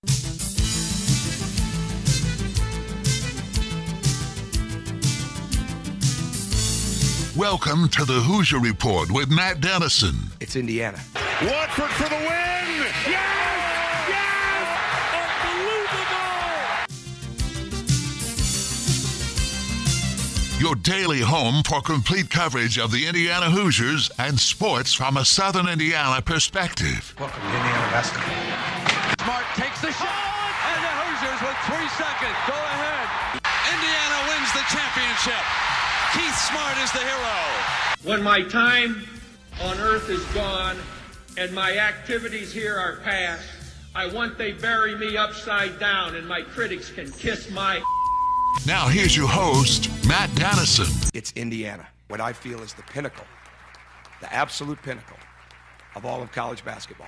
Welcome to the Hoosier Report with Matt Dennison. It's Indiana. Watford for the win! Yes! Yes! Unbelievable! Your daily home for complete coverage of the Indiana Hoosiers and sports from a Southern Indiana perspective. Welcome to Indiana basketball. Smart takes the shot, and the Hoosiers with 3 seconds go ahead. Indiana wins the championship. Keith Smart is the hero. When my time on earth is gone and my activities here are past, I want they bury me upside down and my critics can kiss my... Now here's your host, Matt Dennison. It's Indiana, what I feel is the pinnacle, the absolute pinnacle of all of college basketball.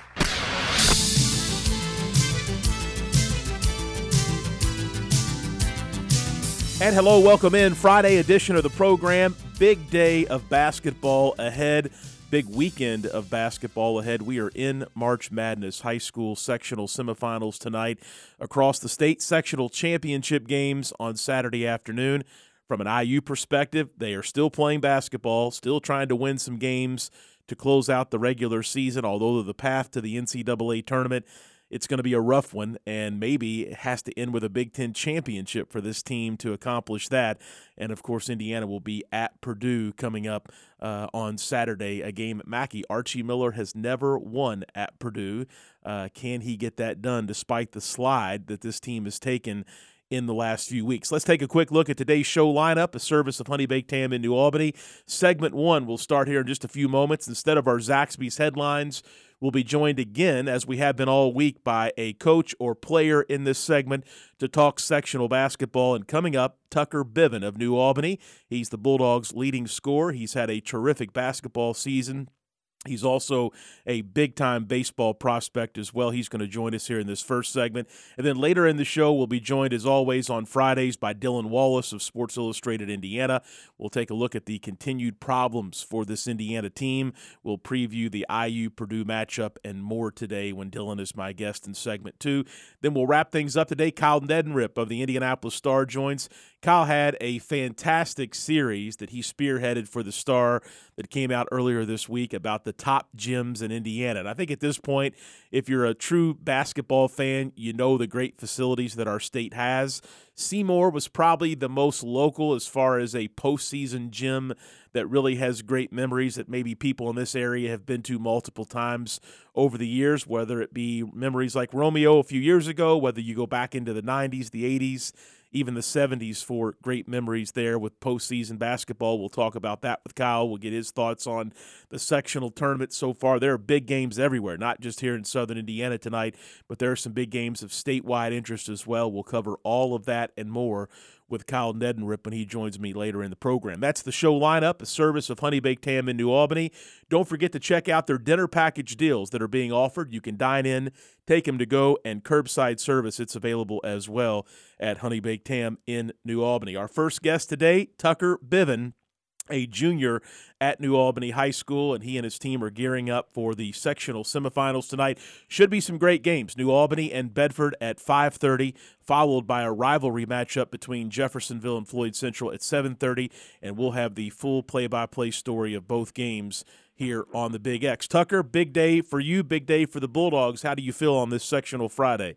And hello, welcome in. Friday edition of the program. Big day of basketball ahead. Big weekend of basketball ahead. We are in March Madness high school sectional semifinals tonight. Across the state, sectional championship games on Saturday afternoon. From an IU perspective, they are still playing basketball, still trying to win some games to close out the regular season, although the path to the NCAA tournament, it's going to be a rough one, and maybe it has to end with a Big Ten championship for this team to accomplish that. And, of course, Indiana will be at Purdue coming up on Saturday, a game at Mackey. Archie Miller has never won at Purdue. Can he get that done despite the slide that this team has taken in the last few weeks? Let's take a quick look at today's show lineup, a service of Honey Baked Ham in New Albany. Segment 1 will start here in just a few moments. Instead of our Zaxby's headlines, we'll be joined again, as we have been all week, by a coach or player in this segment to talk sectional basketball. And coming up, Tucker Biven of New Albany. He's the Bulldogs' leading scorer. He's had a terrific basketball season. He's also a big-time baseball prospect as well. He's going to join us here in this first segment. And then later in the show, we'll be joined, as always, on Fridays by Dylan Wallace of Sports Illustrated Indiana. We'll take a look at the continued problems for this Indiana team. We'll preview the IU-Purdue matchup and more today when Dylan is my guest in segment 2. Then we'll wrap things up today. Kyle Neddenriep of the Indianapolis Star joins. Kyle had a fantastic series that he spearheaded for the Star that came out earlier this week about the top gyms in Indiana. And I think at this point, if you're a true basketball fan, you know the great facilities that our state has. Seymour was probably the most local as far as a postseason gym that really has great memories that maybe people in this area have been to multiple times over the years, whether it be memories like Romeo a few years ago, whether you go back into the 90s, the 80s, even the 70s for great memories there with postseason basketball. We'll talk about that with Kyle. We'll get his thoughts on the sectional tournament so far. There are big games everywhere, not just here in Southern Indiana tonight, but there are some big games of statewide interest as well. We'll cover all of that and more with Kyle Neddenriep when he joins me later in the program. That's the show lineup, a service of Honey Baked Ham in New Albany. Don't forget to check out their dinner package deals that are being offered. You can dine in, take them to go, and curbside service. It's available as well at Honey Baked Ham in New Albany. Our first guest today, Tucker Biven, a junior at New Albany High School, and he and his team are gearing up for the sectional semifinals tonight. Should be some great games. New Albany and Bedford at 5:30, followed by a rivalry matchup between Jeffersonville and Floyd Central at 7:30, and we'll have the full play-by-play story of both games here on the Big X. Tucker, big day for you, big day for the Bulldogs. How do you feel on this sectional Friday?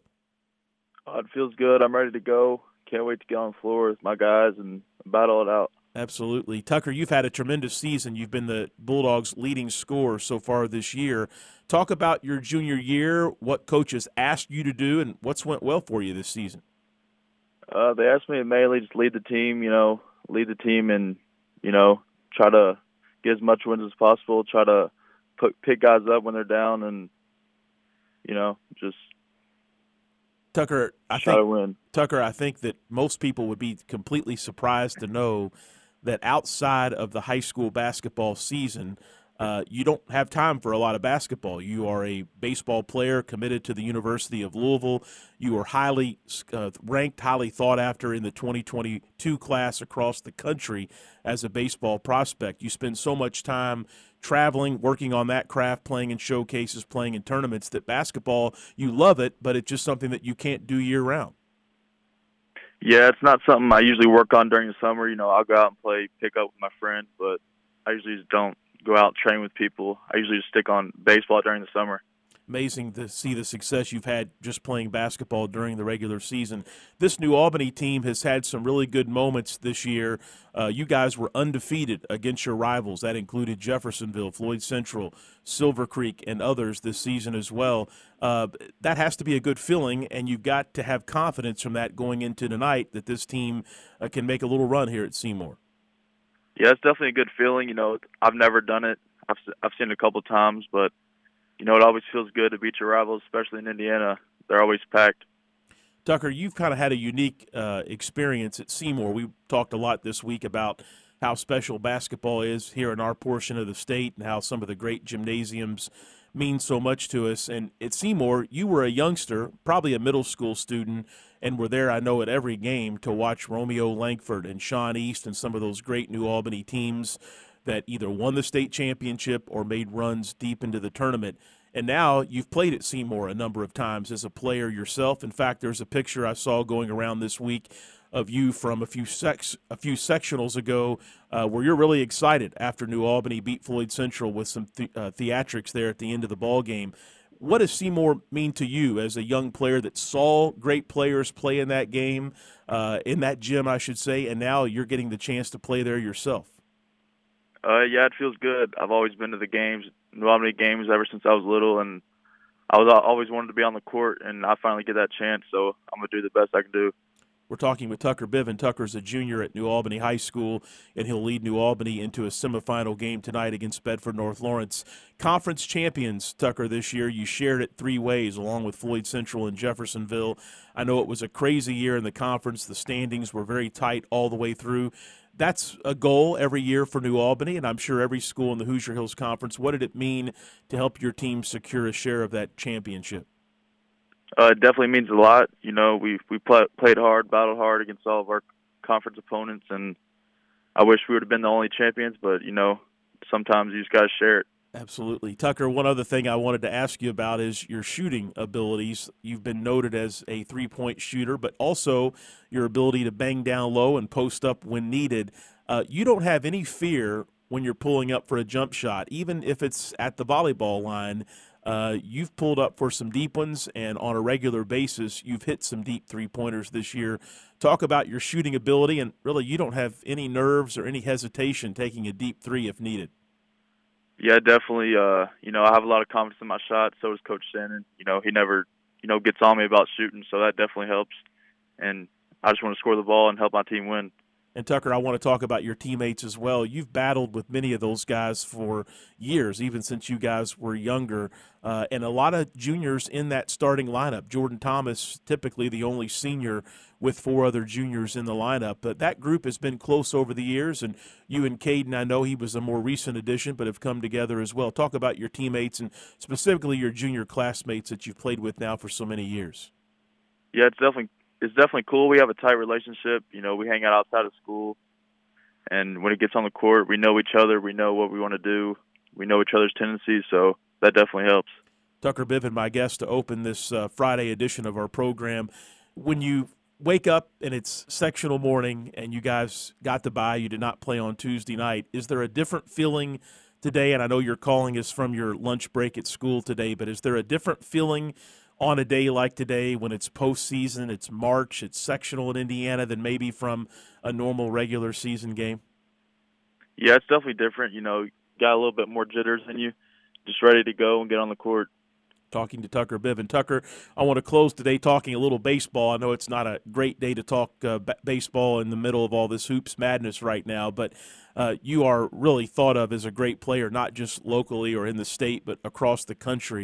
It feels good. I'm ready to go. Can't wait to get on the floor with my guys and battle it out. Absolutely. Tucker, you've had a tremendous season. You've been the Bulldogs' leading scorer so far this year. Talk about your junior year, what coaches asked you to do, and what's went well for you this season. They asked me to mainly just lead the team, and, try to get as much wins as possible, try to pick guys up when they're down, and, just Tucker, try to win. Tucker, I think that most people would be completely surprised to know that outside of the high school basketball season, you don't have time for a lot of basketball. You are a baseball player committed to the University of Louisville. You are highly ranked, highly thought after in the 2022 class across the country as a baseball prospect. You spend so much time traveling, working on that craft, playing in showcases, playing in tournaments, that basketball, you love it, but it's just something that you can't do year-round. Yeah, it's not something I usually work on during the summer. I'll go out and play pickup with my friends, but I usually just don't go out and train with people. I usually just stick on baseball during the summer. Amazing to see the success you've had just playing basketball during the regular season. This New Albany team has had some really good moments this year. You guys were undefeated against your rivals. That included Jeffersonville, Floyd Central, Silver Creek, and others this season as well. That has to be a good feeling, and you've got to have confidence from that going into tonight that this team can make a little run here at Seymour. Yeah, it's definitely a good feeling. I've never done it. I've seen it a couple times, but it always feels good to beat your rivals, especially in Indiana. They're always packed. Tucker, you've kind of had a unique experience at Seymour. We talked a lot this week about how special basketball is here in our portion of the state and how some of the great gymnasiums mean so much to us. And at Seymour, you were a youngster, probably a middle school student, and were there, I know, at every game to watch Romeo Langford and Sean East and some of those great New Albany teams that either won the state championship or made runs deep into the tournament. And now you've played at Seymour a number of times as a player yourself. In fact, there's a picture I saw going around this week of you from a few sectionals ago where you're really excited after New Albany beat Floyd Central with some theatrics there at the end of the ball game. What does Seymour mean to you as a young player that saw great players play in that game, in that gym, I should say, and now you're getting the chance to play there yourself? Yeah, it feels good. I've always been to the games, New Albany games, ever since I was little, and I always wanted to be on the court, and I finally get that chance, so I'm going to do the best I can do. We're talking with Tucker Bivin. Tucker's a junior at New Albany High School, and he'll lead New Albany into a semifinal game tonight against Bedford North Lawrence. Conference champions, Tucker, this year. You shared it three ways, along with Floyd Central and Jeffersonville. I know it was a crazy year in the conference. The standings were very tight all the way through. That's a goal every year for New Albany, and I'm sure every school in the Hoosier Hills Conference. What did it mean to help your team secure a share of that championship? It definitely means a lot. We played hard, battled hard against all of our conference opponents, and I wish we would have been the only champions, but, sometimes you just got to share it. Absolutely. Tucker, one other thing I wanted to ask you about is your shooting abilities. You've been noted as a three-point shooter, but also your ability to bang down low and post up when needed. You don't have any fear when you're pulling up for a jump shot, even if it's at the volleyball line. You've pulled up for some deep ones, and on a regular basis, you've hit some deep three-pointers this year. Talk about your shooting ability, and really you don't have any nerves or any hesitation taking a deep three if needed. Yeah, definitely. I have a lot of confidence in my shot. So does Coach Shannon. He never, gets on me about shooting, so that definitely helps. And I just want to score the ball and help my team win. And, Tucker, I want to talk about your teammates as well. You've battled with many of those guys for years, even since you guys were younger, and a lot of juniors in that starting lineup. Jordan Thomas, typically the only senior with four other juniors in the lineup. But that group has been close over the years, and you and Caden, I know he was a more recent addition, but have come together as well. Talk about your teammates and specifically your junior classmates that you've played with now for so many years. Yeah, it's definitely cool. We have a tight relationship. We hang out outside of school, and when it gets on the court, we know each other. We know what we want to do. We know each other's tendencies, so that definitely helps. Tucker Bivin, my guest, to open this Friday edition of our program. When you wake up and it's sectional morning and you guys got the bye, you did not play on Tuesday night, is there a different feeling today? And I know you're calling us from your lunch break at school today, but is there a different feeling on a day like today when it's postseason, it's March, it's sectional in Indiana than maybe from a normal regular season game? Yeah, it's definitely different. Got a little bit more jitters in you, just ready to go and get on the court. Talking to Tucker Bivin. Tucker, I want to close today talking a little baseball. I know it's not a great day to talk baseball in the middle of all this hoops madness right now, but you are really thought of as a great player, not just locally or in the state, but across the country.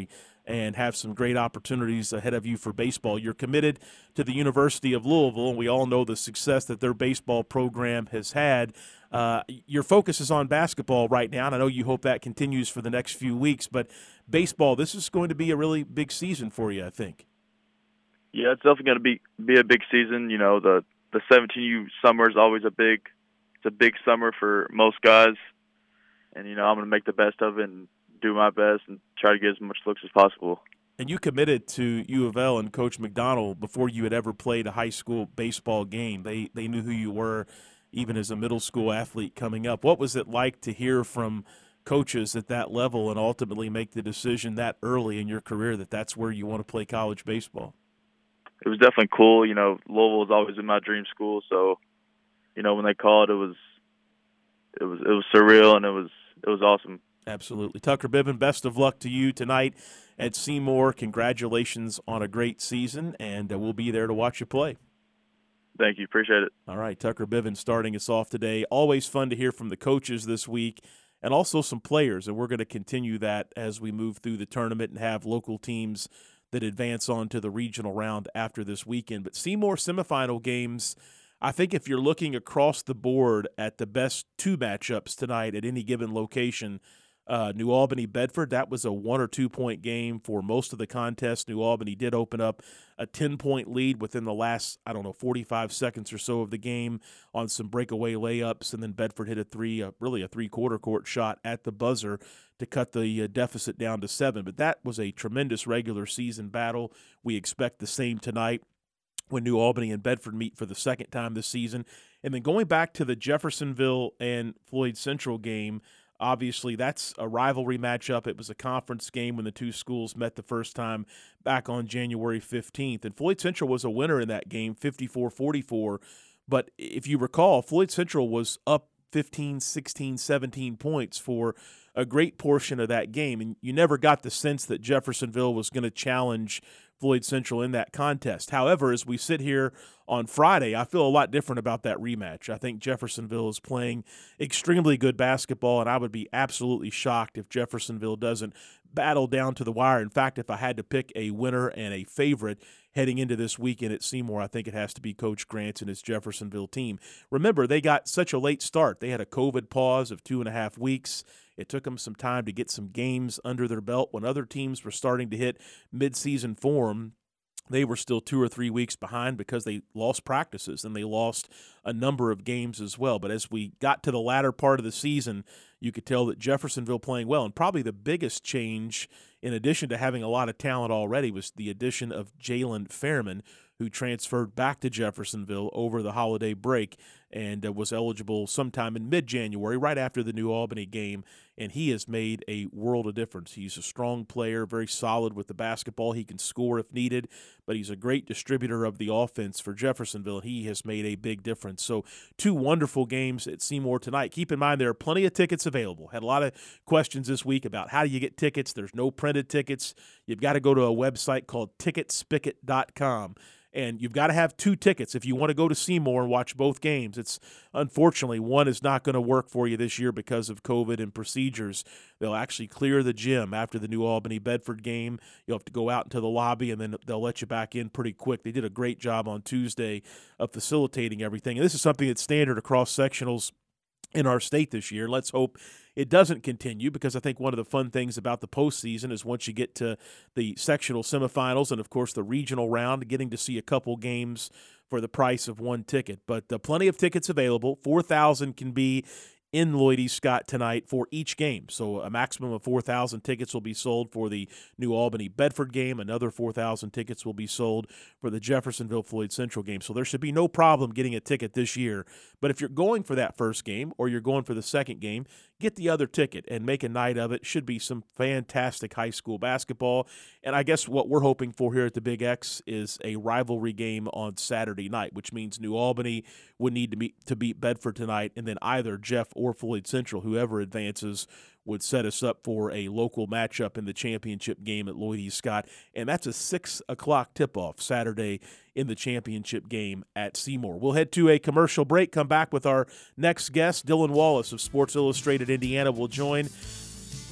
and have some great opportunities ahead of you for baseball. You're committed to the University of Louisville, and we all know the success that their baseball program has had. Your focus is on basketball right now, and I know you hope that continues for the next few weeks, but baseball, this is going to be a really big season for you, I think. Yeah, it's definitely going to be a big season. You know, the 17U summer is always it's a big summer for most guys, and, you know, I'm going to make the best of it and do my best and try to get as much looks as possible. And you committed to U of L and Coach McDonald before you had ever played a high school baseball game. They knew who you were even as a middle school athlete coming up. What was it like to hear from coaches at that level and ultimately make the decision that early in your career that that's where you want to play college baseball? It was definitely cool. You know, Louisville was always in my dream school, so, you know, when they called, it was surreal, and it was awesome. Absolutely. Tucker Biven, best of luck to you tonight at Seymour. Congratulations on a great season, and we'll be there to watch you play. Thank you. Appreciate it. All right, Tucker Biven starting us off today. Always fun to hear from the coaches this week and also some players, and we're going to continue that as we move through the tournament and have local teams that advance on to the regional round after this weekend. But Seymour semifinal games, I think if you're looking across the board at the best two matchups tonight at any given location, New Albany-Bedford, that was a 1 or 2 point game for most of the contest. New Albany did open up a 10-point lead within the last, 45 seconds or so of the game on some breakaway layups, and then Bedford hit a three-quarter court shot at the buzzer to cut the deficit down to 7. But that was a tremendous regular season battle. We expect the same tonight when New Albany and Bedford meet for the second time this season. And then going back to the Jeffersonville and Floyd Central game, obviously, that's a rivalry matchup. It was a conference game when the two schools met the first time back on January 15th. And Floyd Central was a winner in that game, 54-44. But if you recall, Floyd Central was up 15, 16, 17 points for a great portion of that game. And you never got the sense that Jeffersonville was going to challenge Floyd Central in that contest. However, as we sit here on Friday, I feel a lot different about that rematch. I think Jeffersonville is playing extremely good basketball, and I would be absolutely shocked if Jeffersonville doesn't battle down to the wire. In fact, if I had to pick a winner and a favorite heading into this weekend at Seymour, I think it has to be Coach Grant and his Jeffersonville team. Remember, they got such a late start. They had a COVID pause of 2.5 weeks. It took them some time to get some games under their belt. When other teams were starting to hit midseason form, they were still 2 or 3 weeks behind because they lost practices and they lost a number of games as well. But as we got to the latter part of the season, you could tell that Jeffersonville playing well. And probably the biggest change, in addition to having a lot of talent already, was the addition of Jalen Fairman, who transferred back to Jeffersonville over the holiday break and was eligible sometime in mid-January, right after the New Albany game, and he has made a world of difference. He's a strong player, very solid with the basketball. He can score if needed, but he's a great distributor of the offense for Jeffersonville. He has made a big difference. So 2 wonderful games at Seymour tonight. Keep in mind there are plenty of tickets available. Had a lot of questions this week about how do you get tickets. There's no printed tickets. You've got to go to a website called ticketspicket.com. And you've got to have 2 tickets if you want to go to Seymour and watch both games. It's unfortunately one is not going to work for you this year because of COVID and procedures. They'll actually clear the gym after the New Albany-Bedford game. You'll have to go out into the lobby, and then they'll let you back in pretty quick. They did a great job on Tuesday of facilitating everything. And this is something that's standard across sectionals in our state this year. Let's hope it doesn't continue, because I think one of the fun things about the postseason is once you get to the sectional semifinals and, of course, the regional round, getting to see a couple games for the price of 1 ticket. But plenty of tickets available. 4,000 can be in Lloyd E. Scott tonight for each game. So a maximum of 4,000 tickets will be sold for the New Albany-Bedford game. Another 4,000 tickets will be sold for the Jeffersonville-Floyd Central game. So there should be no problem getting a ticket this year. But if you're going for that first game or you're going for the second game, get the other ticket and make a night of it. Should be some fantastic high school basketball. And I guess what we're hoping for here at the Big X is a rivalry game on Saturday night, which means New Albany would need to beat Bedford tonight, and then either Jeff or Floyd Central, whoever advances, would set us up for a local matchup in the championship game at Lloyd E. Scott. And that's a 6 o'clock tip-off Saturday in the championship game at Seymour. We'll head to a commercial break, come back with our next guest. Dylan Wallace of Sports Illustrated Indiana will join.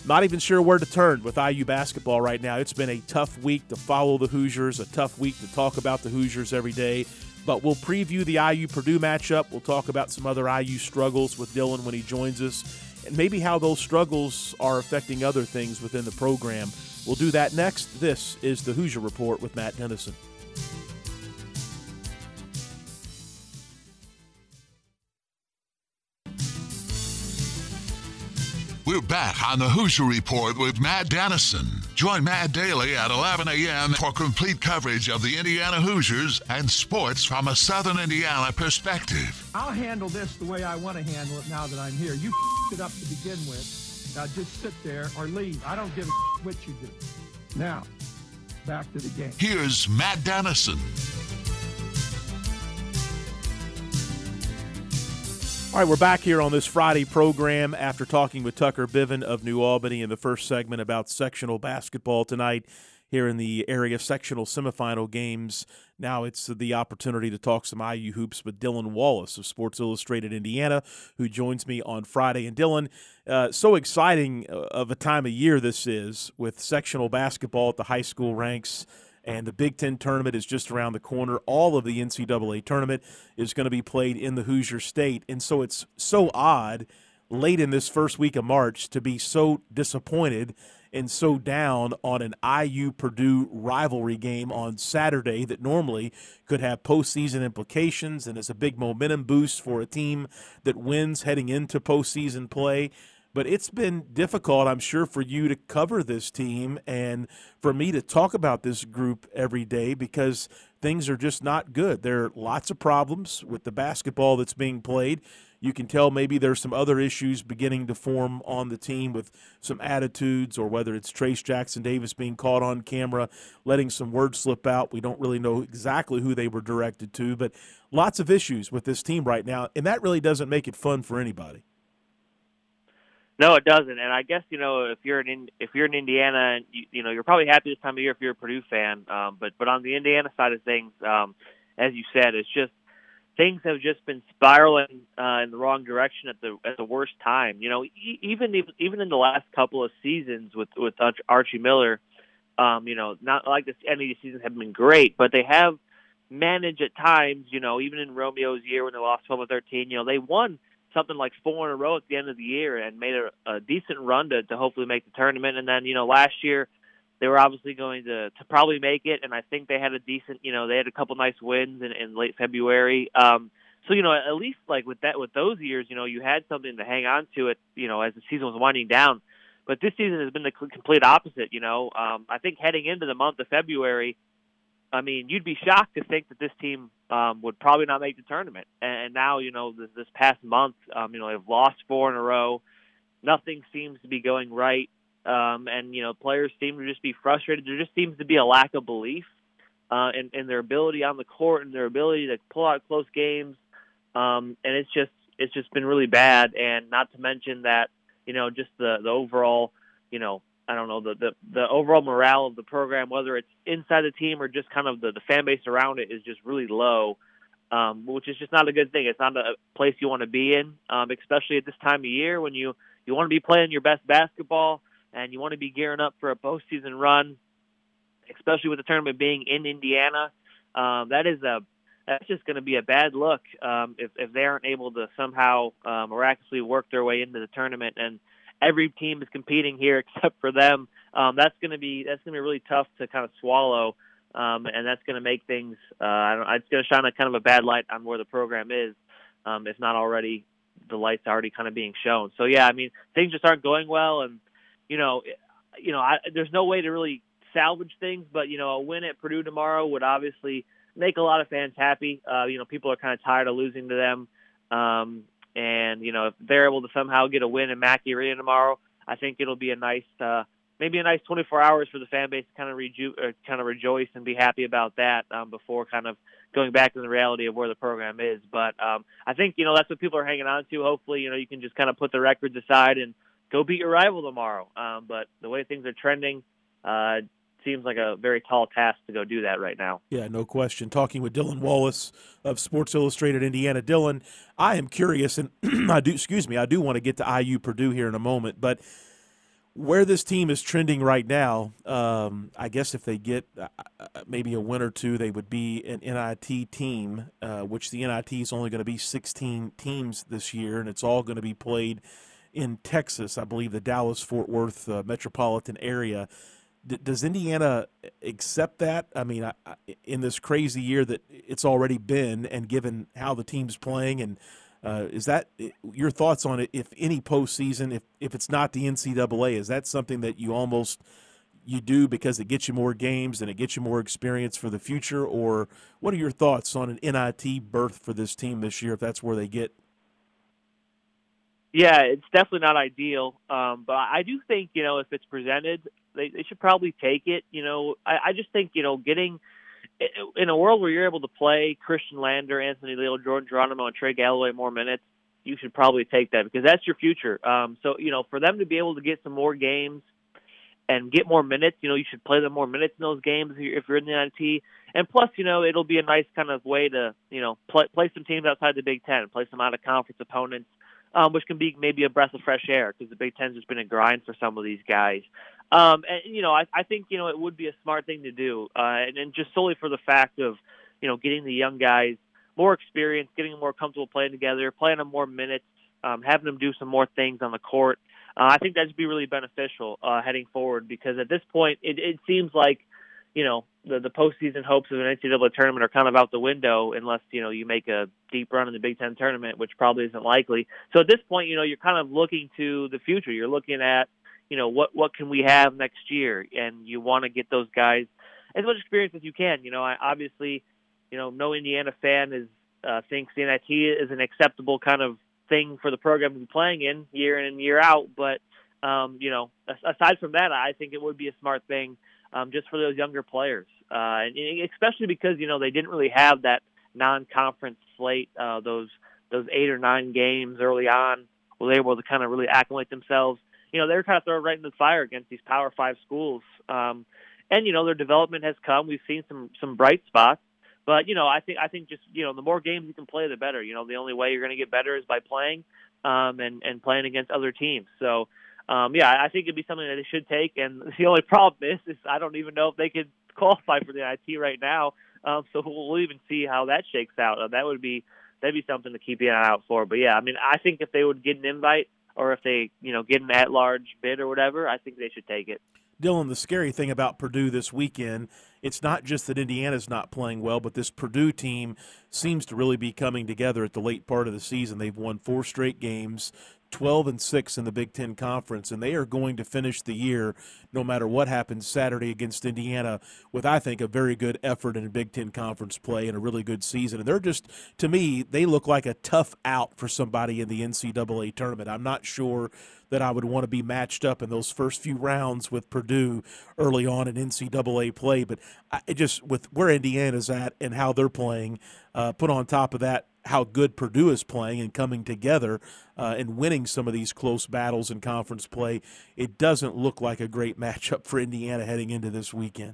Not even sure where to turn with IU basketball right now. It's been a tough week to follow the Hoosiers, a tough week to talk about the Hoosiers every day. But we'll preview the IU-Purdue matchup. We'll talk about some other IU struggles with Dylan when he joins us, and maybe how those struggles are affecting other things within the program. We'll do that next. This is the Hoosier Report with Matt Dennison. We're back on the Hoosier Report with Matt Dennison. Join Matt daily at 11 a.m. for complete coverage of the Indiana Hoosiers and sports from a Southern Indiana perspective. I'll handle this the way I want to handle it now that I'm here. You it up to begin with. Now just sit there or leave. I don't give a what you do. Now, back to the game. Here's Matt Dennison. All right, we're back here on this Friday program after talking with Tucker Biven of New Albany in the first segment about sectional basketball tonight here in the area sectional semifinal games. Now it's the opportunity to talk some IU hoops with Dylan Wallace of Sports Illustrated Indiana, who joins me on Friday. And Dylan, so exciting of a time of year this is with sectional basketball at the high school ranks. And the Big Ten tournament is just around the corner. All of the NCAA tournament is going to be played in the Hoosier State. And so it's so odd late in this first week of March to be so disappointed and so down on an IU-Purdue rivalry game on Saturday that normally could have postseason implications and is a big momentum boost for a team that wins heading into postseason play. But it's been difficult, I'm sure, for you to cover this team and for me to talk about this group every day because things are just not good. There are lots of problems with the basketball that's being played. You can tell maybe there's some other issues beginning to form on the team with some attitudes, or whether it's Trace Jackson Davis being caught on camera, letting some words slip out. We don't really know exactly who they were directed to, but lots of issues with this team right now, and that really doesn't make it fun for anybody. No, it doesn't. And I guess, if you're in Indiana, and you're probably happy this time of year if you're a Purdue fan. But on the Indiana side of things, as you said, it's just things have just been spiraling in the wrong direction at the worst time. Even in the last couple of seasons with Archie Miller, not like any of the seasons have been great, but they have managed at times. Even in Romeo's year when they lost 12-13, they won something like 4 in a row at the end of the year and made a decent run to hopefully make the tournament. And then, last year they were obviously going to probably make it. And I think they had a decent, they had a couple nice wins in late February. So, at least like with those years, you had something to hang on to it, as the season was winding down. But this season has been the complete opposite. I think heading into the month of February, you'd be shocked to think that this team would probably not make the tournament. And now, this past month, they've lost 4 in a row. Nothing seems to be going right. And players seem to just be frustrated. There just seems to be a lack of belief in their ability on the court and their ability to pull out close games. And it's just been really bad. And not to mention that, just the overall, I don't know, the overall morale of the program, whether it's inside the team or just kind of the fan base around it, is just really low, which is just not a good thing. It's not a place you want to be in, especially at this time of year when you want to be playing your best basketball and you want to be gearing up for a postseason run, especially with the tournament being in Indiana. That's just going to be a bad look if they aren't able to somehow miraculously work their way into the tournament. And every team is competing here except for them. That's going to be really tough to kind of swallow, and that's going to make things. It's going to shine a kind of a bad light on where the program is, if not already. The lights already kind of being shown. So yeah, things just aren't going well, and there's no way to really salvage things. But a win at Purdue tomorrow would obviously make a lot of fans happy. People are kind of tired of losing to them. And, if they're able to somehow get a win in Mackey Arena tomorrow, I think it'll be maybe a nice 24 hours for the fan base to kind of rejoice and be happy about that before kind of going back to the reality of where the program is. But I think, that's what people are hanging on to. Hopefully, you can just kind of put the records aside and go beat your rival tomorrow. But the way things are trending, seems like a very tall task to go do that right now. Yeah, no question. Talking with Dylan Wallace of Sports Illustrated Indiana. Dylan, I am curious, and I do want to get to IU Purdue here in a moment, but Where this team is trending right now, I guess if they get maybe a win or two, they would be an NIT team, which the NIT is only going to be 16 teams this year, and it's all going to be played in Texas, I believe the Dallas-Fort Worth metropolitan area. Does Indiana accept that? I mean, in this crazy year that it's already been, and given how the team's playing, and is that your thoughts on it? If any postseason, if it's not the NCAA, is that something that you do because it gets you more games and it gets you more experience for the future? Or what are your thoughts on an NIT berth for this team this year if that's where they get? Yeah, it's definitely not ideal, but I do think, if it's presented, they should probably take it. I just think, getting in a world where you're able to play Christian Lander, Anthony Leal, Jordan Geronimo, and Trey Galloway more minutes, you should probably take that because that's your future. So, for them to be able to get some more games and get more minutes, you should play them more minutes in those games if you're in the NIT. And plus, it'll be a nice kind of way to, play some teams outside the Big Ten, play some out-of-conference opponents, which can be maybe a breath of fresh air because the Big Ten's just been a grind for some of these guys. And, I think, it would be a smart thing to do. And just solely for the fact of, getting the young guys more experience, getting them more comfortable playing together, playing them more minutes, having them do some more things on the court. I think that'd be really beneficial heading forward because at this point, it seems like, the postseason hopes of an NCAA tournament are kind of out the window unless, you make a deep run in the Big Ten tournament, which probably isn't likely. So at this point, you're kind of looking to the future. You're looking at, what can we have next year? And you want to get those guys as much experience as you can. I obviously, no Indiana fan thinks the NIT is an acceptable kind of thing for the program to be playing in and year out. But, aside from that, I think it would be a smart thing just for those younger players. And especially because, they didn't really have that non-conference slate, those 8 or 9 games early on where they were able to kind of really acclimate themselves. They were kind of thrown right into the fire against these Power 5 schools. And, their development has come. We've seen some bright spots. But, I think just, the more games you can play, the better. The only way you're going to get better is by playing and playing against other teams. So, I think it'd be something that they should take. And the only problem is I don't even know if they could qualify for the NIT right now. So we'll even see how that shakes out. That'd be something to keep an eye out for. But, I think if they would get an invite, or if they, get an at-large bid or whatever, I think they should take it. Dylan, the scary thing about Purdue this weekend, it's not just that Indiana's not playing well, but this Purdue team seems to really be coming together at the late part of the season. They've won 4 straight games, 12-6 in the Big Ten Conference, and they are going to finish the year, no matter what happens Saturday against Indiana, with, I think, a very good effort in Big Ten Conference play and a really good season. And they're just, to me, they look like a tough out for somebody in the NCAA tournament. I'm not sure that I would want to be matched up in those first few rounds with Purdue early on in NCAA play, but with where Indiana's at and how they're playing, put on top of that how good Purdue is playing and coming together and winning some of these close battles in conference play, it doesn't look like a great matchup for Indiana heading into this weekend.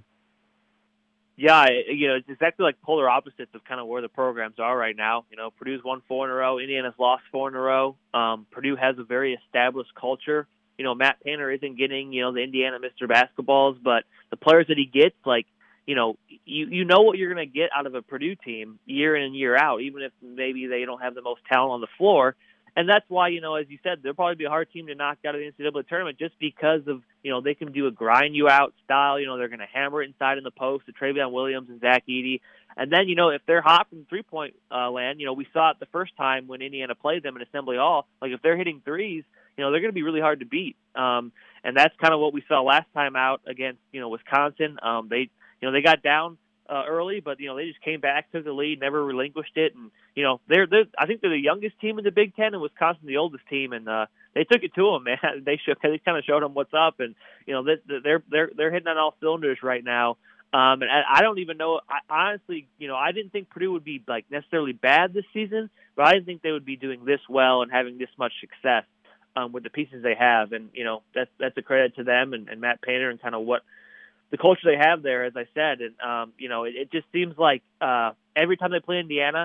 Yeah, it's exactly like polar opposites of kind of where the programs are right now. Purdue's won 4 in a row. Indiana's lost 4 in a row. Purdue has a very established culture. Matt Painter isn't getting, the Indiana Mr. Basketballs, but the players that he gets, you know what you're going to get out of a Purdue team year in and year out, even if maybe they don't have the most talent on the floor. And that's why, as you said, they'll probably be a hard team to knock out of the NCAA tournament just because of, they can do a grind-you-out style. They're going to hammer it inside in the post to Travion Williams and Zach Edey. And then, if they're hot from three-point land, we saw it the first time when Indiana played them in Assembly Hall. If they're hitting threes, they're going to be really hard to beat. And that's kind of what we saw last time out against, Wisconsin. They got down early, but they just came back, took the lead, never relinquished it, and I think they're the youngest team in the Big Ten, and Wisconsin the oldest team, and they took it to them, man. They kind of showed them what's up, and they're hitting on all cylinders right now. And I don't even know. Honestly, I didn't think Purdue would be necessarily bad this season, but I didn't think they would be doing this well and having this much success with the pieces they have, and that's a credit to them and Matt Painter and kind of what the culture they have there, as I said. And, it just seems like every time they play Indiana,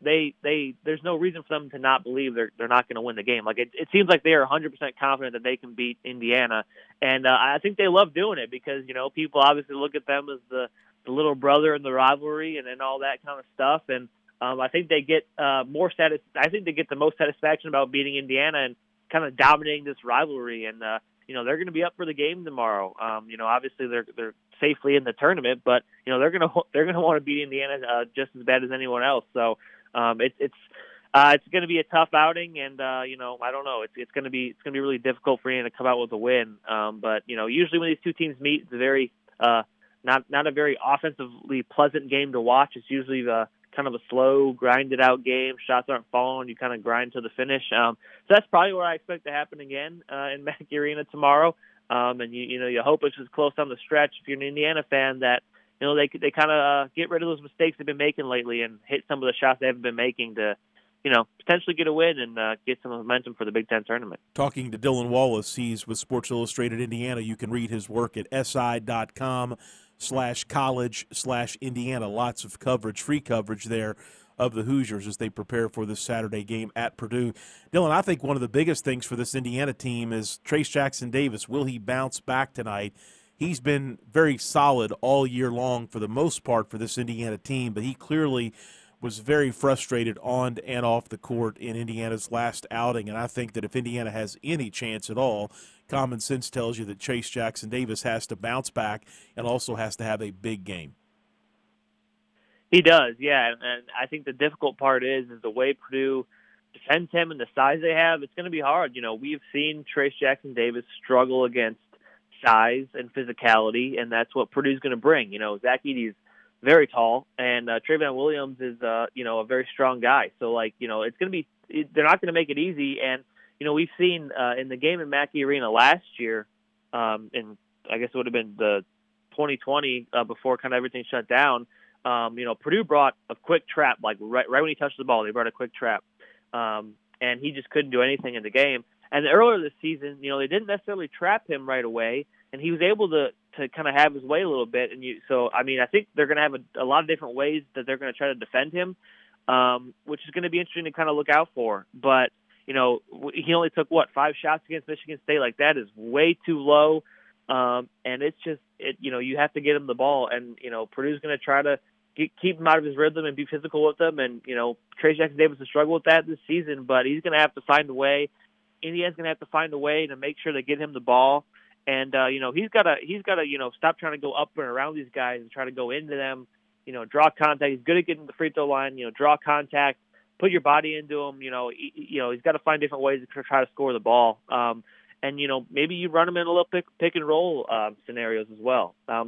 there's no reason for them to not believe they're not going to win the game. Like it seems like they are 100% confident that they can beat Indiana, and I think they love doing it because people obviously look at them as the little brother in the rivalry and all that kind of stuff, and I think they get I think they get the most satisfaction about beating Indiana and kind of dominating this rivalry, and they're going to be up for the game tomorrow. Obviously they're safely in the tournament, but they're going to want to beat Indiana just as bad as anyone else. So it's going to be a tough outing, and I don't know. It's going to be really difficult for Indiana to come out with a win. But usually when these two teams meet, it's a very not a very offensively pleasant game to watch. It's usually kind of a slow, grinded out game. Shots aren't falling. You kind of grind to the finish. So that's probably what I expect to happen again in Mackey Arena tomorrow. And you hope it's just close on the stretch if you're an Indiana fan that they kind of get rid of those mistakes they've been making lately and hit some of the shots they haven't been making to potentially get a win and get some momentum for the Big Ten tournament. Talking to Dylan Wallace, he's with Sports Illustrated Indiana. You can read his work at si.com/college/Indiana. Lots of coverage, free coverage there of the Hoosiers as they prepare for this Saturday game at Purdue. Dylan, I think one of the biggest things for this Indiana team is Trayce Jackson-Davis. Will he bounce back tonight? He's been very solid all year long for the most part for this Indiana team, but he clearly was very frustrated on and off the court in Indiana's last outing, and I think that if Indiana has any chance at all, common sense tells you that Trayce Jackson-Davis has to bounce back and also has to have a big game. He does, yeah, and I think the difficult part is the way Purdue defends him and the size they have. It's going to be hard. We've seen Trayce Jackson-Davis struggle against size and physicality, and that's what Purdue's going to bring. Zach Edey's very tall, and Trayvon Williams is a very strong guy. So it's going to be they're not going to make it easy. And we've seen in the game in Mackey Arena last year, and I guess it would have been the 2020 before kind of everything shut down. Purdue brought a quick trap, like right when he touched the ball, they brought a quick trap, and he just couldn't do anything in the game. And earlier this season, they didn't necessarily trap him right away, and he was able to kind of have his way a little bit. And I think they're going to have a lot of different ways that they're going to try to defend him, which is going to be interesting to kind of look out for. But he only took 5 shots against Michigan State. Like, that is way too low, and it's just you have to get him the ball, and Purdue's going to try to keep him out of his rhythm and be physical with him. And Trayce Jackson-Davis has struggled with that this season, but he's going to have to find a way. Indiana's going to have to find a way to make sure they get him the ball. And, he's got to stop trying to go up and around these guys and try to go into them, draw contact. He's good at getting the free throw line, draw contact, put your body into him. He's got to find different ways to try to score the ball. And, maybe you run him in a little pick and roll scenarios as well. But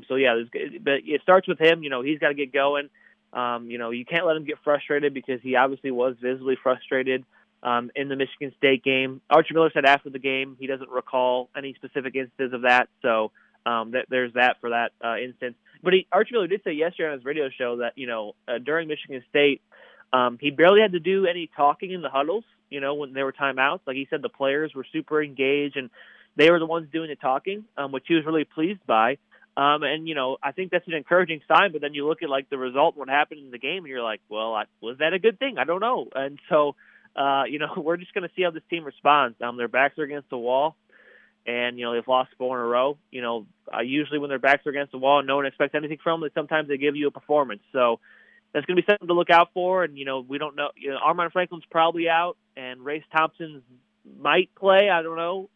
it starts with him. He's got to get going. You can't let him get frustrated because he obviously was visibly frustrated in the Michigan State game. Archie Miller said after the game he doesn't recall any specific instances of that, so there's that for that instance. But Archie Miller did say yesterday on his radio show that during Michigan State he barely had to do any talking in the huddles. When there were timeouts, like he said, the players were super engaged and they were the ones doing the talking, which he was really pleased by. And I think that's an encouraging sign. But then you look at the result, and what happened in the game, and you're like, well, was that a good thing? I don't know. And so. We're just going to see how this team responds. Their backs are against the wall, and, they've lost 4 in a row. Usually when their backs are against the wall and no one expects anything from them, sometimes they give you a performance. So that's going to be something to look out for. And, we don't know. Armaan Franklin's probably out, and Race Thompson might play. I don't know.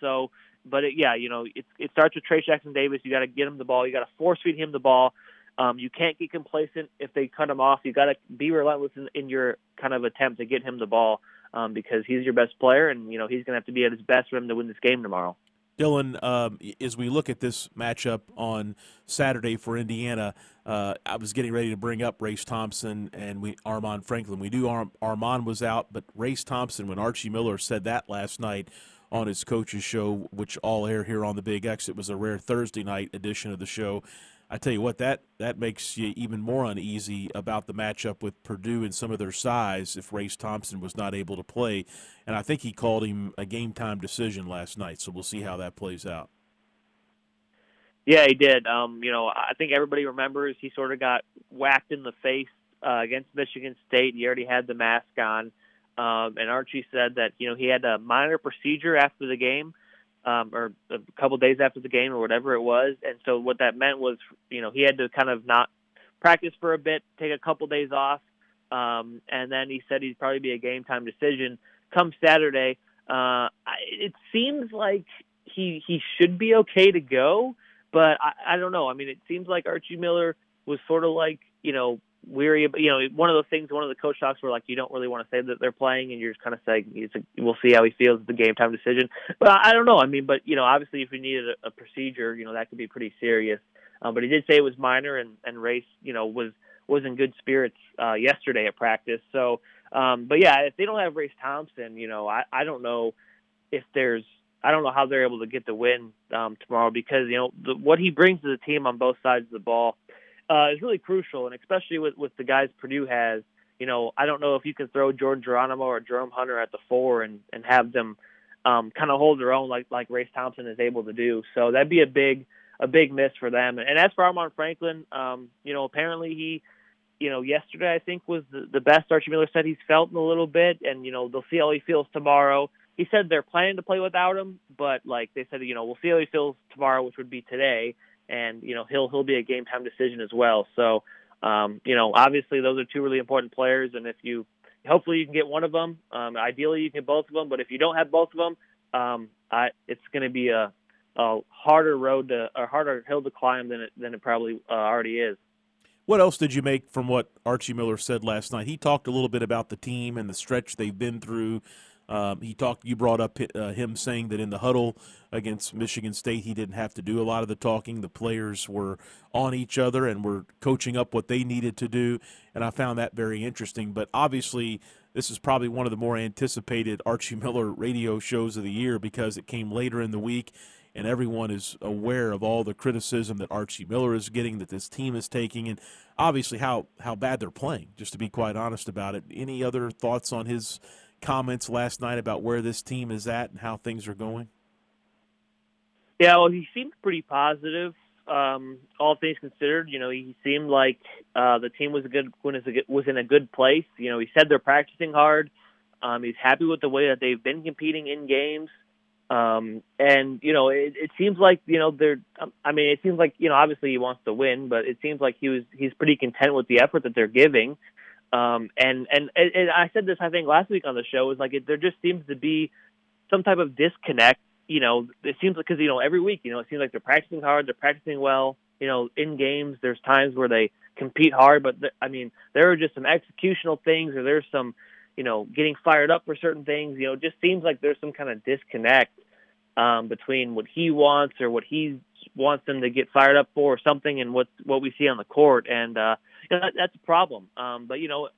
It starts with Trayce Jackson-Davis. You got to get him the ball. You got to force feed him the ball. You can't get complacent if they cut him off. You got to be relentless in your kind of attempt to get him the ball because he's your best player, and he's going to have to be at his best for him to win this game tomorrow. Dylan, as we look at this matchup on Saturday for Indiana, I was getting ready to bring up Race Thompson and Armaan Franklin. We knew Armaan was out, but Race Thompson, when Archie Miller said that last night on his coach's show, which all air here on the Big X, it was a rare Thursday night edition of the show. I tell you what, that makes you even more uneasy about the matchup with Purdue and some of their size if Race Thompson was not able to play. And I think he called him a game-time decision last night, so we'll see how that plays out. Yeah, he did. I think everybody remembers he sort of got whacked in the face against Michigan State. He already had the mask on. And Archie said that, he had a minor procedure after the game, or a couple days after the game or whatever it was. And so what that meant was, he had to kind of not practice for a bit, take a couple days off. And then he said he'd probably be a game time decision come Saturday. It seems like he should be okay to go, but I don't know. I mean, it seems like Archie Miller was sort of like, weary. One of those things, one of the coach talks where, like, you don't really want to say that they're playing, and you're just kind of saying we'll see how he feels. It's a game time decision. But I don't know. I mean, but, obviously if he needed a procedure, that could be pretty serious. But he did say it was minor, and Race, was in good spirits yesterday at practice. So, but yeah, if they don't have Race Thompson, I don't know if I don't know how they're able to get the win tomorrow, because, what he brings to the team on both sides of the ball is really crucial, and especially with the guys Purdue has. I don't know if you can throw Jordan Geronimo or Jerome Hunter at the 4 and have them kind of hold their own like Race Thompson is able to do. So that'd be a big miss for them. And as for Armaan Franklin, apparently he, yesterday I think was the best Archie Miller said he's felt in a little bit, and they'll see how he feels tomorrow. He said they're planning to play without him, but like they said, we'll see how he feels tomorrow, which would be today. And, he'll be a game time decision as well. So, obviously those are two really important players. And hopefully you can get one of them. Ideally you can get both of them, but if you don't have both of them, it's going to be a harder hill to climb than it probably already is. What else did you make from what Archie Miller said last night? He talked a little bit about the team and the stretch they've been through. You brought up him saying that in the huddle against Michigan State, he didn't have to do a lot of the talking. The players were on each other and were coaching up what they needed to do, and I found that very interesting. But obviously, this is probably one of the more anticipated Archie Miller radio shows of the year because it came later in the week, and everyone is aware of all the criticism that Archie Miller is getting, that this team is taking, and obviously how bad they're playing, just to be quite honest about it. Any other thoughts on his comments last night about where this team is at and how things are going? Yeah, well, he seemed pretty positive. All things considered, he seemed like the team was in a good place. He said they're practicing hard. He's happy with the way that they've been competing in games. And it seems like they're. I mean, it seems like obviously he wants to win, but it seems like he's pretty content with the effort that they're giving. And I said this, I think, last week on the show, is like there just seems to be some type of disconnect. It seems like, because, every week, it seems like they're practicing hard, they're practicing well, in games. There's times where they compete hard, but there are just some executional things, or there's some, getting fired up for certain things. It just seems like there's some kind of disconnect between what he wants or what he wants them to get fired up for or something, and what we see on the court. And, that's a problem. But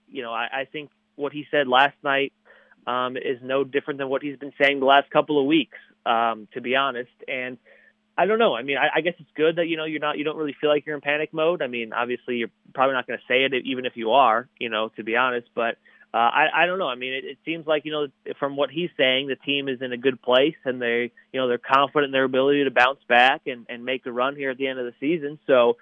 I think what he said last night is no different than what he's been saying the last couple of weeks, to be honest. And I don't know. I mean, I guess it's good that you don't really feel like you're in panic mode. I mean, obviously you're probably not going to say it, even if you are, to be honest. But I don't know. I mean, it seems like from what he's saying, the team is in a good place, and they're confident in their ability to bounce back and make a run here at the end of the season. So,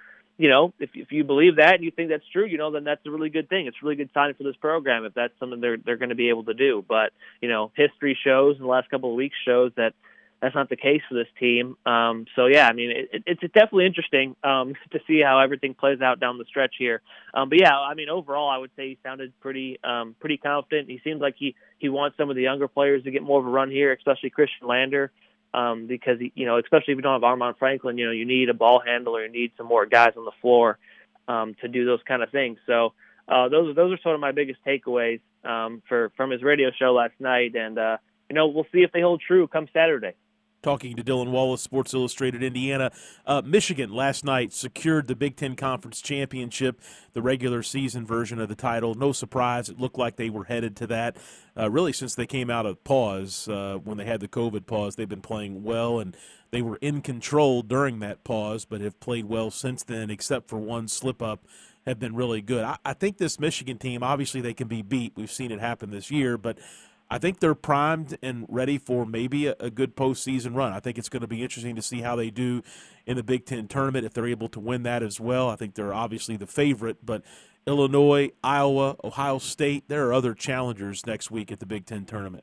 if you believe that and you think that's true, then that's a really good thing. It's a really good sign for this program if that's something they're going to be able to do. But, history shows, in the last couple of weeks shows that that's not the case for this team. So, yeah, I mean, it's definitely interesting to see how everything plays out down the stretch here. But, yeah, I mean, overall, I would say he sounded pretty confident. He seems like he wants some of the younger players to get more of a run here, especially Christian Lander. Because, especially if you don't have Armaan Franklin, you need a ball handler, you need some more guys on the floor to do those kind of things. So those are sort of my biggest takeaways from his radio show last night. And, we'll see if they hold true come Saturday. Talking to Dylan Wallace, Sports Illustrated Indiana. Michigan last night secured the Big Ten Conference Championship, the regular season version of the title. No surprise. It looked like they were headed to that. Really, since they came out of pause, when they had the COVID pause, they've been playing well, and they were in control during that pause, but have played well since then, except for one slip-up, have been really good. I think this Michigan team, obviously they can be beat. We've seen it happen this year, but I think they're primed and ready for maybe a good postseason run. I think it's going to be interesting to see how they do in the Big Ten tournament, if they're able to win that as well. I think they're obviously the favorite, but Illinois, Iowa, Ohio State. There are other challengers next week at the Big Ten tournament.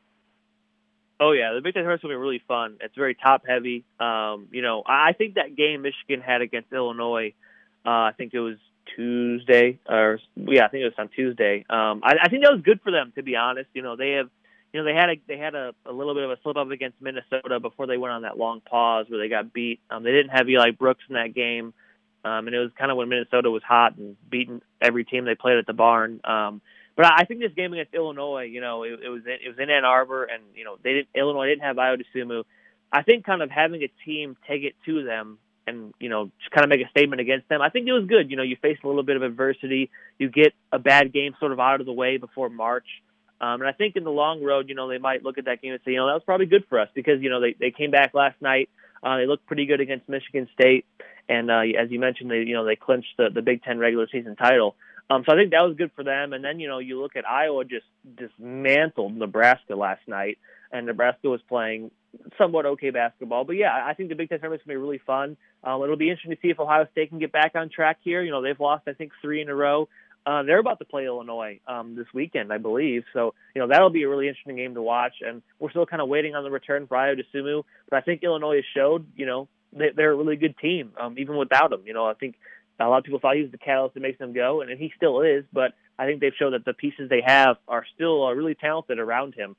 Oh, yeah, the Big Ten tournament's going to be really fun. It's very top-heavy. I think that game Michigan had against Illinois, I think it was Tuesday. I think it was on Tuesday. I think that was good for them, to be honest. They had a little bit of a slip-up against Minnesota before they went on that long pause where they got beat. They didn't have Eli Brooks in that game, and it was kind of when Minnesota was hot and beating every team they played at the Barn. But I think this game against Illinois, it was in Ann Arbor, and Illinois didn't have Ayo DeSumo. I think kind of having a team take it to them and just kind of make a statement against them, I think it was good. You face a little bit of adversity, you get a bad game sort of out of the way before March, and I think in the long road, they might look at that game and say, that was probably good for us because they came back last night, they looked pretty good against Michigan State, and as you mentioned, they clinched the Big Ten regular season title. So I think that was good for them. And then, you look at Iowa just dismantled Nebraska last night, and Nebraska was playing somewhat okay basketball. But, yeah, I think the Big Ten tournament's going to be really fun. It'll be interesting to see if Ohio State can get back on track here. They've lost, I think, 3 in a row. They're about to play Illinois this weekend, I believe. So, that'll be a really interesting game to watch. And we're still kind of waiting on the return for Ayo DeSumo. But I think Illinois has showed, they're a really good team, even without him. I think a lot of people thought he was the catalyst that makes them go, and he still is, but I think they've shown that the pieces they have are still really talented around him.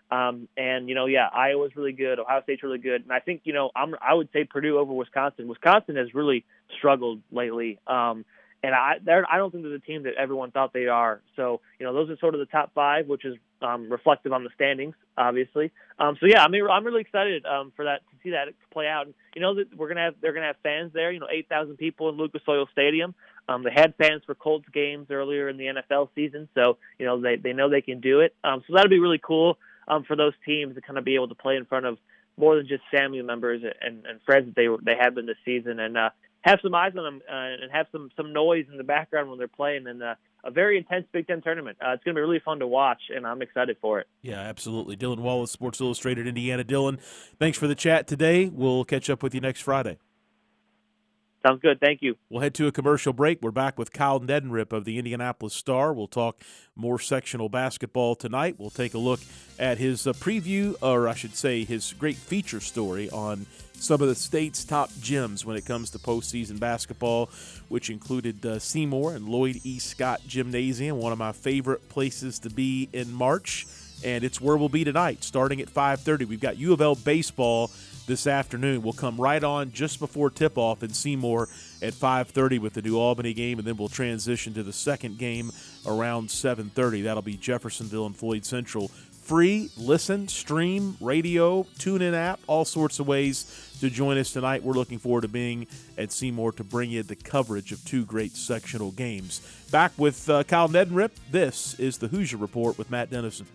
Iowa's really good. Ohio State's really good. And I think, I would say Purdue over Wisconsin. Wisconsin has really struggled lately. And I don't think they're the team that everyone thought they are. So, those are sort of the top 5, which is reflective on the standings, obviously. I'm really excited for that, to see that play out. And, that they're gonna have fans there. 8,000 people in Lucas Oil Stadium. They had fans for Colts games earlier in the NFL season, so they know they can do it. So that'll be really cool for those teams to kind of be able to play in front of more than just family members and friends that they have been this season, and have some eyes on them and have some noise in the background when they're playing in a very intense Big Ten tournament. It's going to be really fun to watch, and I'm excited for it. Yeah, absolutely. Dylan Wallace, Sports Illustrated Indiana. Dylan, thanks for the chat today. We'll catch up with you next Friday. Sounds good. Thank you. We'll head to a commercial break. We're back with Kyle Neddenriep of the Indianapolis Star. We'll talk more sectional basketball tonight. We'll take a look at his preview, or I should say his great feature story on some of the state's top gyms when it comes to postseason basketball, which included Seymour and Lloyd E. Scott Gymnasium, one of my favorite places to be in March. And it's where we'll be tonight, starting at 5:30. We've got U of L baseball this afternoon. We'll come right on just before tip-off in Seymour at 5:30 with the New Albany game, and then we'll transition to the second game around 7:30. That'll be Jeffersonville and Floyd Central. Free, listen, stream, radio, tune-in app, all sorts of ways to join us tonight. We're looking forward to being at Seymour to bring you the coverage of 2 great sectional games. Back with Kyle Neddenriep. This is the Hoosier Report with Matt Dennison.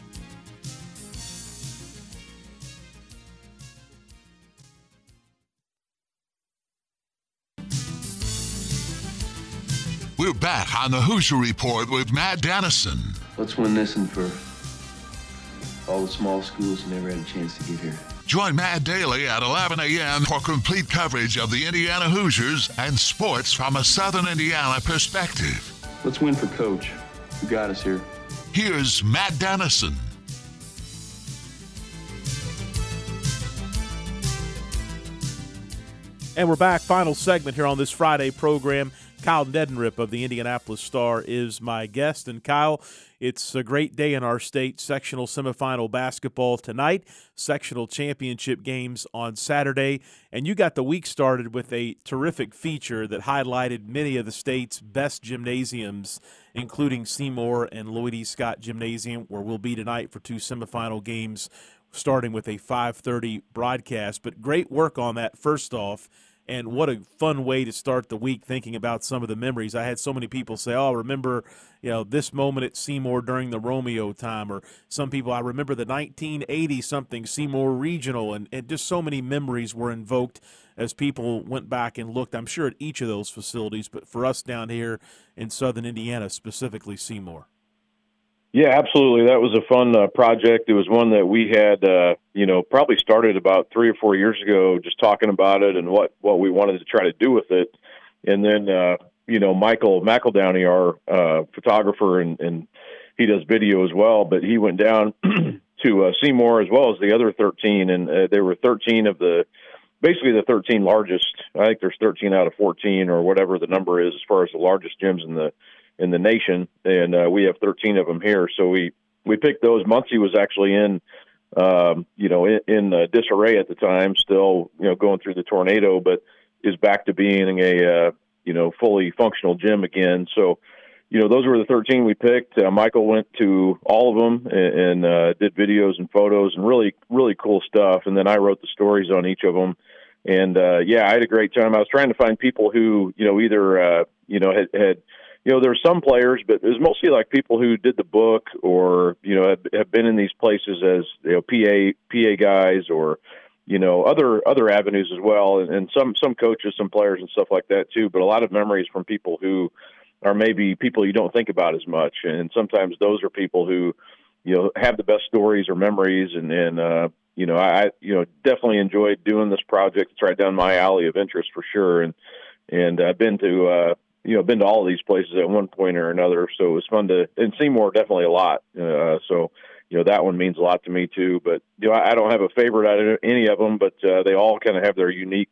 We're back on the Hoosier Report with Matt Dennison. Let's win this one for all the small schools who never had a chance to get here. Join Matt daily at 11 a.m. for complete coverage of the Indiana Hoosiers and sports from a Southern Indiana perspective. Let's win for Coach, who got us here. Here's Matt Dennison. And we're back. Final segment here on this Friday program. Kyle Neddenriep of the Indianapolis Star is my guest. And Kyle, it's a great day in our state. Sectional semifinal basketball tonight, sectional championship games on Saturday. And you got the week started with a terrific feature that highlighted many of the state's best gymnasiums, including Seymour and Lloyd E. Scott Gymnasium, where we'll be tonight for 2 semifinal games, starting with a 5:30 broadcast. But great work on that, first off. And what a fun way to start the week, thinking about some of the memories. I had so many people say, oh, remember, this moment at Seymour during the Romeo time. Or some people, I remember the 1980-something Seymour Regional. And just so many memories were invoked as people went back and looked, I'm sure, at each of those facilities. But for us down here in Southern Indiana, specifically Seymour. Yeah, absolutely. That was a fun project. It was one that we had, probably started about 3 or 4 years ago, just talking about it and what we wanted to try to do with it. And then, Michael McEldowney, our photographer, and he does video as well, but he went down to Seymour as well as the other 13, and there were 13 of basically the 13 largest. I think there's 13 out of 14 or whatever the number is as far as the largest gyms in the nation, and we have 13 of them here. So we picked those. Muncie was actually in disarray at the time, still going through the tornado, but is back to being a fully functional gym again. So those were the 13 we picked. Michael went to all of them and did videos and photos and really, really cool stuff. And then I wrote the stories on each of them. And, I had a great time. I was trying to find people who, either, had there's some players, but it was mostly like people who did the book or, have been in these places as, PA guys or, other avenues as well. And some coaches, some players and stuff like that too. But a lot of memories from people who are maybe people you don't think about as much. And sometimes those are people who, have the best stories or memories. And I definitely enjoyed doing this project. It's right down my alley of interest for sure. And I've been to, been to all of these places at one point or another. So it was fun and Seymour definitely a lot. So that one means a lot to me too, but I don't have a favorite out of any of them, but they all kind of have their unique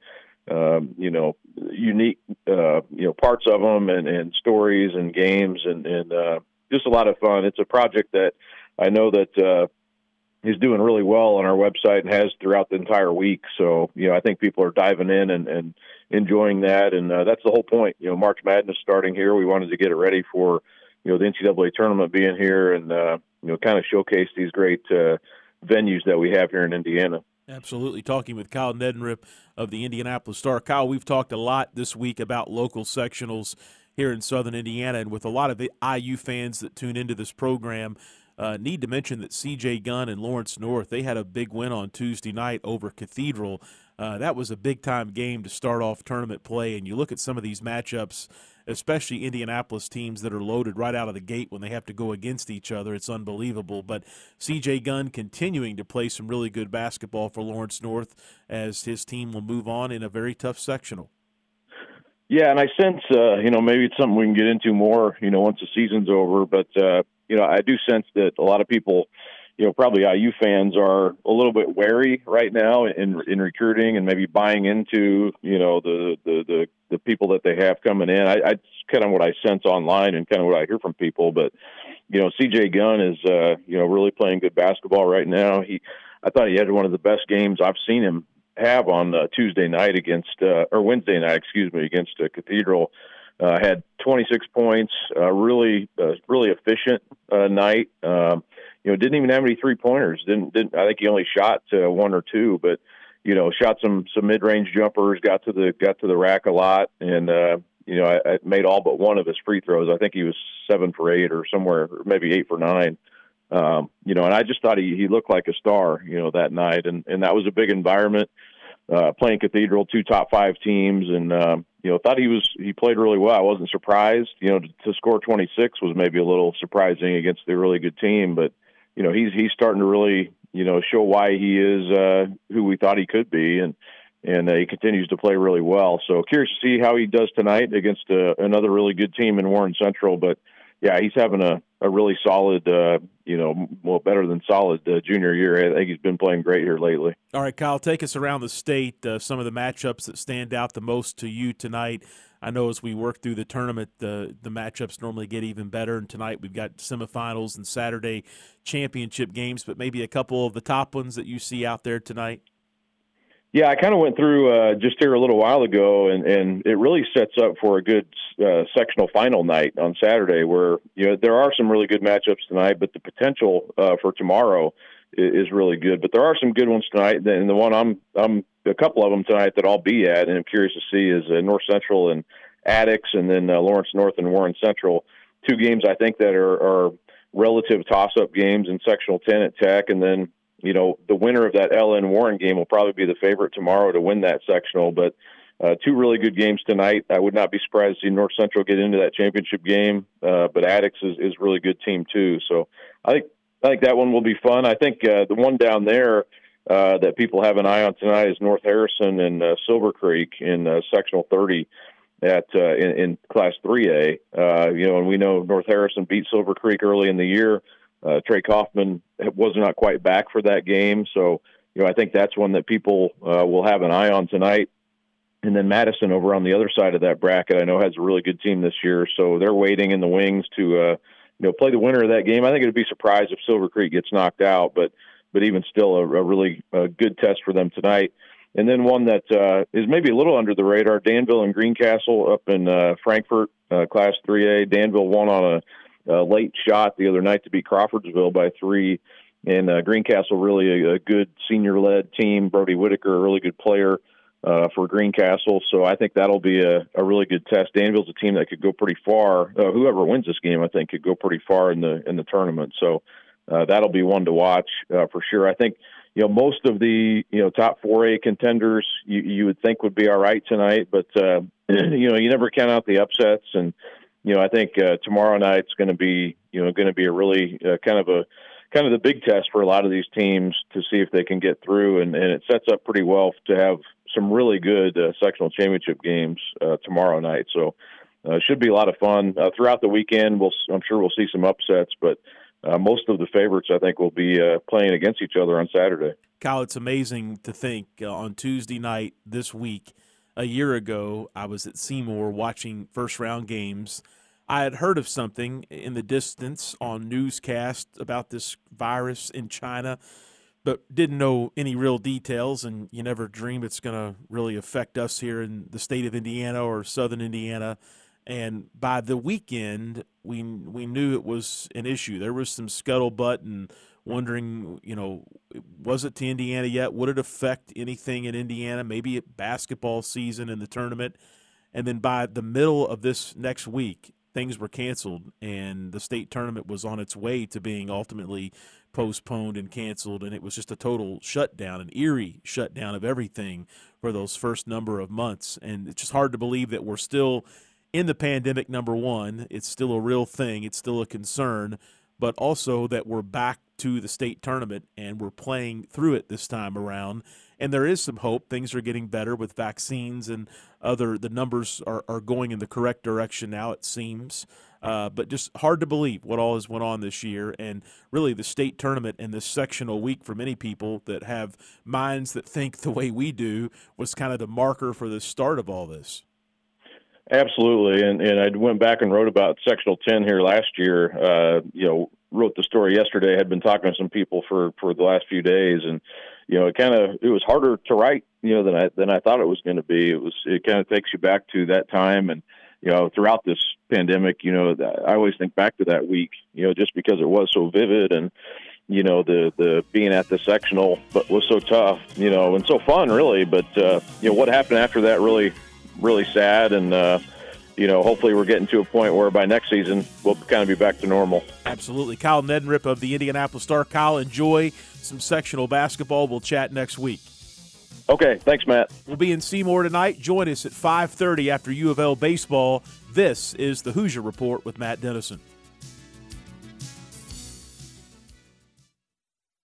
parts of them and stories and games and just a lot of fun. It's a project that I know that is doing really well on our website and has throughout the entire week. So, I think people are diving in and enjoying that. And that's the whole point. March Madness starting here. We wanted to get it ready for, the NCAA tournament being here and, kind of showcase these great venues that we have here in Indiana. Absolutely. Talking with Kyle Neddenriep of the Indianapolis Star. Kyle, we've talked a lot this week about local sectionals here in Southern Indiana, and with a lot of the IU fans that tune into this program, need to mention that C.J. Gunn and Lawrence North, they had a big win on Tuesday night over Cathedral. That was a big-time game to start off tournament play, and you look at some of these matchups, especially Indianapolis teams that are loaded right out of the gate when they have to go against each other. It's unbelievable. But C.J. Gunn continuing to play some really good basketball for Lawrence North as his team will move on in a very tough sectional. Yeah, and I sense, maybe it's something we can get into more, once the season's over. But, I do sense that a lot of people, probably IU fans are a little bit wary right now in recruiting and maybe buying into, the people that they have coming in. I kind of what I sense online and kind of what I hear from people. But, C.J. Gunn is, really playing good basketball right now. I thought he had one of the best games I've seen him have on Wednesday night against Cathedral. Had 26 points, really efficient night. Didn't even have any 3-pointers. Didn't. I think he only shot one or two, but shot some mid-range jumpers. Got to the rack a lot, and I made all but one of his free throws. I think he was 7 for 8 or somewhere, or maybe 8 for 9. And I just thought he looked like a star, that night, and that was a big environment. Playing Cathedral, 2 top 5 teams, and thought he played really well. I wasn't surprised. To score 26 was maybe a little surprising against a really good team, but he's starting to really show why he is who we thought he could be, and he continues to play really well. So curious to see how he does tonight against another really good team in Warren Central. But yeah, he's having a really solid, better than solid junior year. I think he's been playing great here lately. All right, Kyle, take us around the state, some of the matchups that stand out the most to you tonight. I know as we work through the tournament, the matchups normally get even better, and tonight we've got semifinals and Saturday championship games, but maybe a couple of the top ones that you see out there tonight. Yeah, I kind of went through just here a little while ago, and it really sets up for a good sectional final night on Saturday where, there are some really good matchups tonight, but the potential for tomorrow is really good. But there are some good ones tonight, and the one I'm a couple of them tonight that I'll be at, and I'm curious to see is North Central and Addicts, and then Lawrence North and Warren Central. 2 games I think that are relative toss-up games in Sectional 10 at Tech, and then the winner of that LN Warren game will probably be the favorite tomorrow to win that sectional. But 2 really good games tonight. I would not be surprised to see North Central get into that championship game. But Addicts is a really good team too. So I think that one will be fun. I think the one down there that people have an eye on tonight is North Harrison and Silver Creek in sectional 30. in Class 3A. And we know North Harrison beat Silver Creek early in the year. Trey Kaufman was not quite back for that game. So, I think that's one that people will have an eye on tonight. And then Madison over on the other side of that bracket, I know has a really good team this year. So they're waiting in the wings to, play the winner of that game. I think it would be surprised if Silver Creek gets knocked out, but even still a really good test for them tonight. And then one that is maybe a little under the radar, Danville and Greencastle up in Frankfort, Class 3A. Danville won on a late shot the other night to beat Crawfordsville by 3. And Greencastle, really a good senior-led team. Brody Whitaker, a really good player for Greencastle. So I think that'll be a really good test. Danville's a team that could go pretty far. Whoever wins this game, I think, could go pretty far in the tournament. So that'll be one to watch for sure. I think, most of the, top 4A contenders you would think would be all right tonight, but, you never count out the upsets. And, I think tomorrow night's going to be a really kind of the big test for a lot of these teams to see if they can get through. And it sets up pretty well to have some really good sectional championship games tomorrow night. So it should be a lot of fun. Throughout the weekend, I'm sure we'll see some upsets, but most of the favorites, I think, will be playing against each other on Saturday. Kyle, it's amazing to think on Tuesday night this week, a year ago, I was at Seymour watching first-round games. I had heard of something in the distance on newscast about this virus in China, but didn't know any real details, and you never dream it's going to really affect us here in the state of Indiana or southern Indiana. And by the weekend, we knew it was an issue. There was some scuttlebutt and wondering, was it to Indiana yet? Would it affect anything in Indiana, maybe at basketball season in the tournament? And then by the middle of this next week, things were canceled, and the state tournament was on its way to being ultimately postponed and canceled, and it was just a total shutdown, an eerie shutdown of everything for those first number of months. And it's just hard to believe that we're still in the pandemic, number one. It's still a real thing. It's still a concern, but also that we're back to the state tournament and we're playing through it this time around. And there is some hope. Things are getting better with vaccines and the numbers are going in the correct direction now, it seems. But just hard to believe what all has went on this year. And really the state tournament and this sectional week for many people that have minds that think the way we do was kind of the marker for the start of all this. Absolutely. And I went back and wrote about Sectional 10 here last year. Wrote the story yesterday. Had been talking to some people for the last few days, and it was harder to write than I thought it was going to be. It kind of takes you back to that time, and throughout this pandemic, I always think back to that week, just because it was so vivid, and the being at the sectional, but was so tough, and so fun, really. But what happened after that really, really sad, and hopefully we're getting to a point where by next season we'll kind of be back to normal. Absolutely. Kyle Neddenriep of the Indianapolis Star. Kyle, enjoy some sectional basketball. We'll chat next week. Okay, thanks, Matt. We'll be in Seymour tonight. Join us at 5:30 after U of L baseball. This is the Hoosier Report with Matt Dennison.